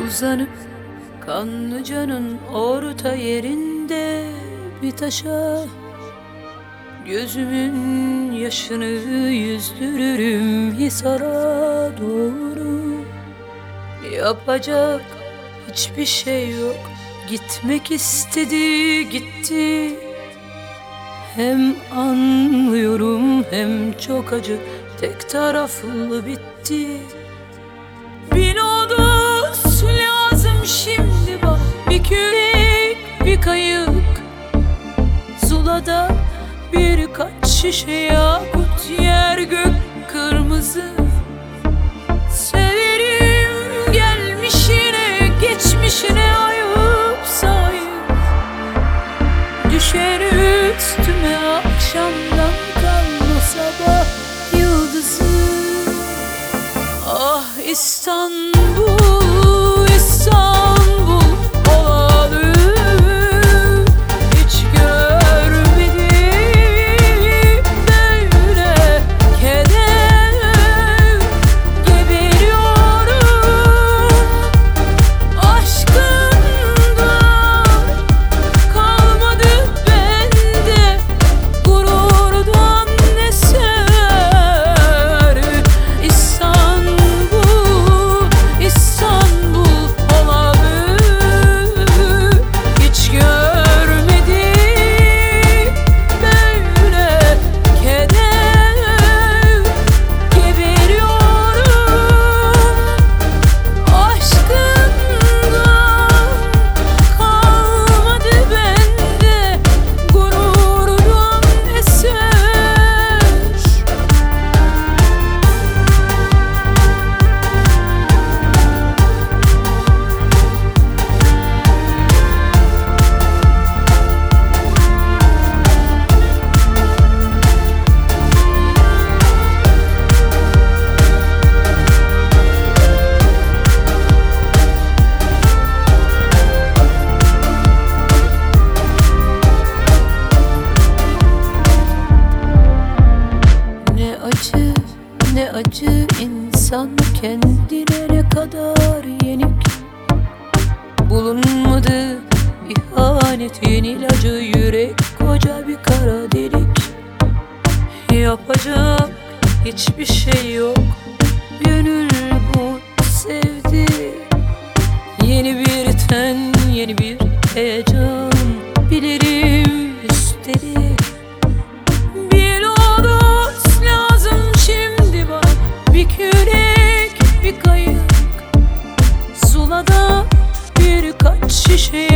uzanıp Kanlıca'nın orta yerinde bir taşa gözümün yaşını yüzdürürüm Hisar'a doğru. Yapacak hiçbir şey yok, gitmek istedi gitti. Hem anlıyorum hem çok acı, tek taraflı bitti. Bir lodos lazım şimdi bak, bir kürek bir kayık, Zula'da birkaç şişe yakut, yer gök kırmızı. Severim gelmişine geçmişine ayıp sayıp, düşer üstüme akşamdan kalma sabah yıldızı. Ah İstanbul, İstanbul olalı, hiç görmedim böyle keder. Geberiyorum aşkından, kalmadı bende gururdan eser. İstanbul, İstanbul olalı, hiç görmedim böyle keder. Geberiyorum aşkından, kalmadı bende gururdan eser. Ne acı, ne acı insan kendine ne kadar yenik. Bulunmadı ihanetin ilacı, yürek koca bir kara delik. Yapacak hiçbir şey yok, gönül bu sevdi. Yeni bir ten, yeni bir heyecan, bilirim üstelik. Bir lodos lazım şimdi bak, bir kürek bir kayık, Zula'da birkaç şişe